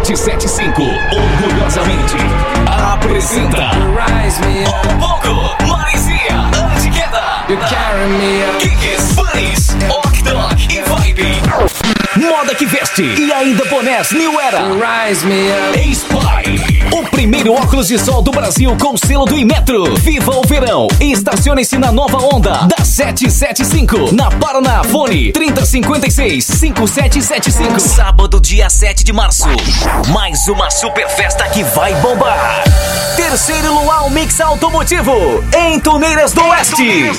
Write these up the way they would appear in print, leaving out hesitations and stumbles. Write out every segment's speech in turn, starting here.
775, orgulhosamente apresenta Um Pouco, Marizia, Antiqueta, Kikis, Bunnies, Ok e Vibe. Moda que veste e ainda bonés New Era. Spy, o primeiro óculos de sol do Brasil com selo do Inmetro. Viva o verão e estacione-se na nova onda da 775 na Paraná. Fone 3056-5775. Sábado, dia 7 de março, mais uma super festa que vai bombar. Terceiro Luau Mix Automotivo em Tuneiras do Oeste.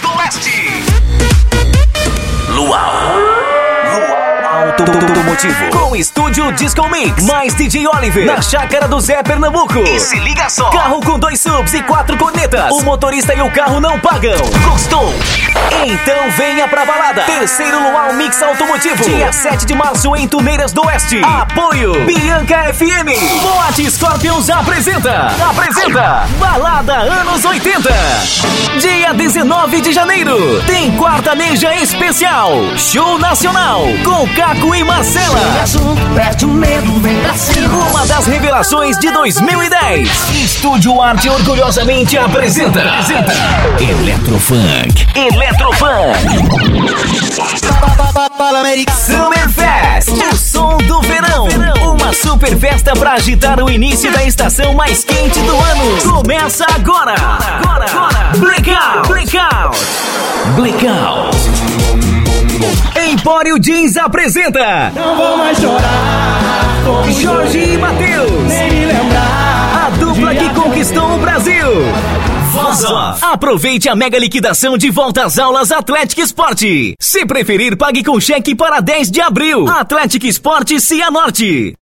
Luau Automotivo com estúdio Disco Mix, mais DJ Oliver na chácara do Zé Pernambuco. E se liga só, carro com 2 subs e 4 cornetas. O motorista e o carro não pagam. Gostou? Então venha pra balada. Terceiro Luau Mix Automotivo, dia 7 de março em Tuneiras do Oeste. Apoio Bianca FM. Boate Scorpions apresenta Balada Anos 80. Dia 19 de janeiro tem Quartaneja Especial, show nacional com Caco e Marcela. Uma das revelações de 2010. Estúdio Arte orgulhosamente apresenta Eletrofunk. Summerfest, o som do verão. Uma super festa pra agitar o início da estação mais quente do ano. Começa agora. Blackout. Empório Jeans apresenta Não vou mais chorar, Jorge e Matheus, nem me lembrar. a dupla que conquistou o Brasil. Voz Off. Aproveite a mega liquidação de volta às aulas Atlético Esporte. Se preferir, pague com cheque para 10 de abril. Atlético Esporte Cianorte.